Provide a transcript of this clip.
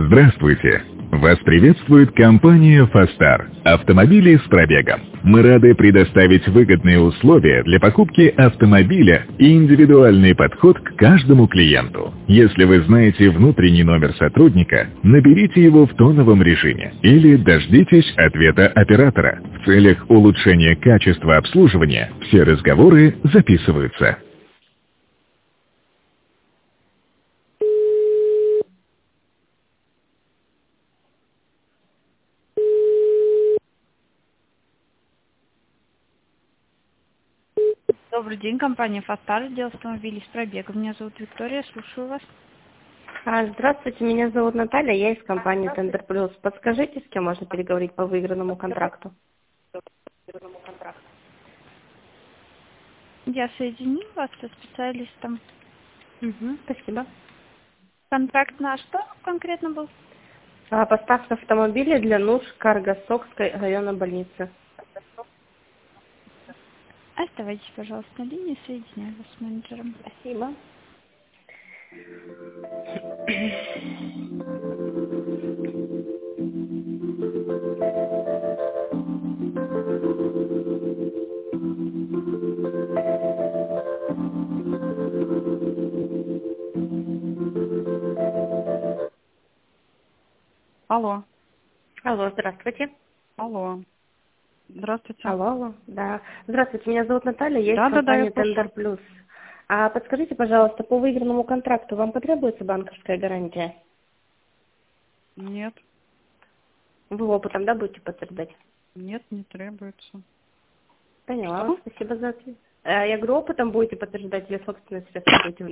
Здравствуйте! Вас приветствует компания «Фастар» – автомобили с пробегом. Мы рады предоставить выгодные условия для покупки автомобиля и индивидуальный подход к каждому клиенту. Если вы знаете внутренний номер сотрудника, наберите его в тоновом режиме или дождитесь ответа оператора. В целях улучшения качества обслуживания все разговоры записываются. Добрый день, компания «Фастар», отдел автомобилей с пробегом. Меня зовут Виктория, слушаю вас. Здравствуйте, меня зовут Наталья, я из компании Tender Plus. Подскажите, с кем можно переговорить по выигранному контракту? Я соединю вас со специалистом. Спасибо. Контракт на что конкретно был? Поставка автомобиля для нужд Каргасокской районной больницы. Оставайтесь, пожалуйста, на линии, соединяю вас с менеджером. Спасибо. Алло, Алло, здравствуйте. алло. Здравствуйте. Алло, да. Здравствуйте, меня зовут Наталья, я из Да, компании я слушаю. Tender Plus. Подскажите, пожалуйста, по выигранному контракту вам потребуется банковская гарантия? Нет, Вы опытом, да, будете подтверждать? нет, не требуется. Поняла Что? вас, спасибо за ответ. Я говорю, опытом будете подтверждать или собственные средства будете